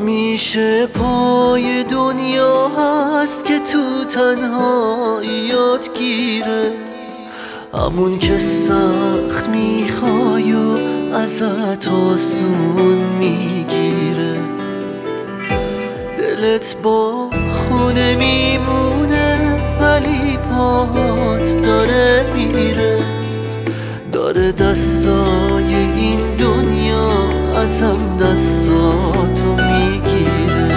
همیشه پای دنیا هست که تو تنهاییات گیره، همون که سخت میخوای و ازت آسون میگیره. دلت با خونه میمونه ولی پاهات داره میره، داره دستای این دنیا ازم دستاتو میگیره.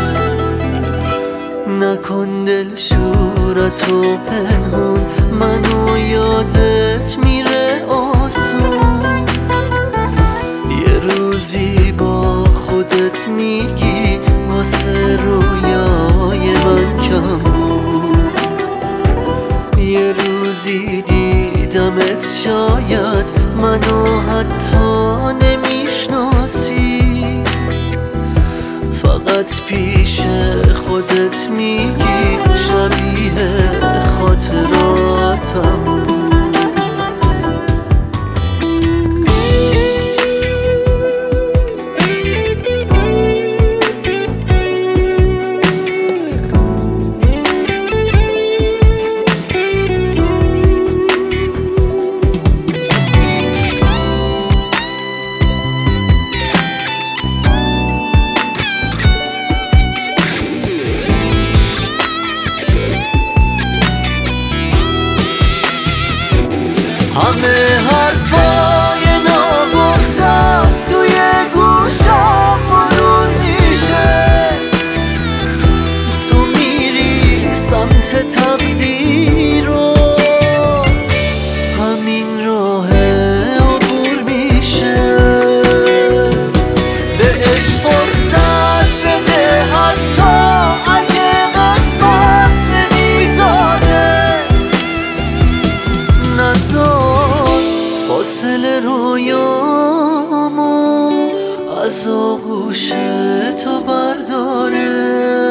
نکن دل شورتو پنهون، منو یادت میره آسون. یه روزی با خودت میگی واسه رویای من کم بود. یه روزی دیدمت شاید منو حتی نمیشناسی، فقط پیش خودت میگی شبیه خاطراتم. همه حرفای ناگفتت توی گوشم مرور میشه، تو میری سمت تقدیر و همین راه عبور میشه. بهش فرصت بده حتی اگه قسمت نمیذاره، نذار فاصله رویامو از آغوش تو برداره.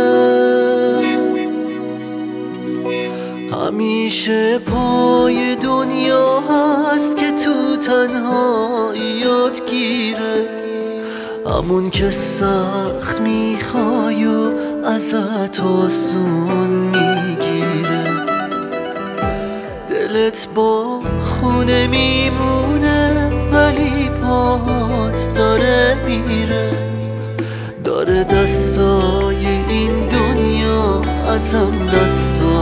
همیشه پای دنیا هست که تو تنهاییات گیره، همون که سخت میخوای و ازت آسون میگیره. دلت با خونه میمونه ولی پاهات داره میره، داره دستای این دنیا ازم دستات